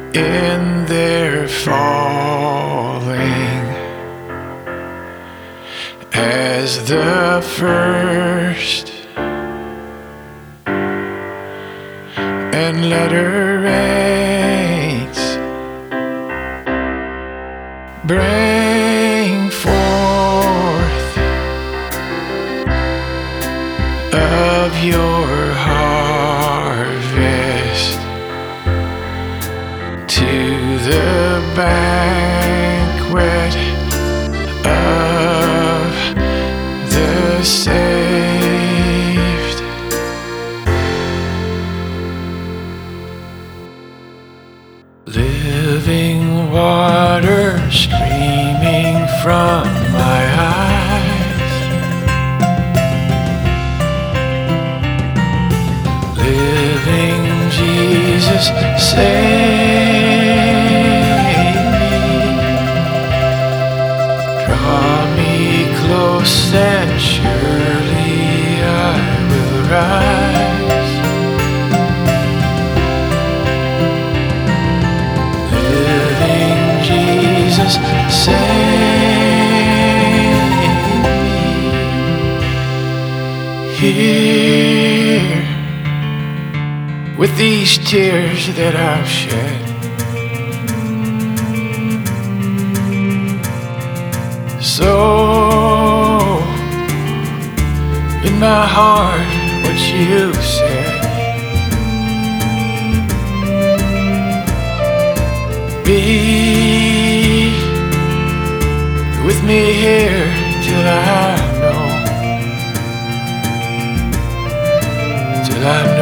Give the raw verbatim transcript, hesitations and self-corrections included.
in their falling, as the first and latter rains bring forth of your harvest to the banquet of the saved. Living water streaming from my eyes, living Jesus, save me. Draw me close and surely I will rise. Living Jesus, save me. Here, with these tears that I've shed, so in my heart what you said, be with me here till I know, till I know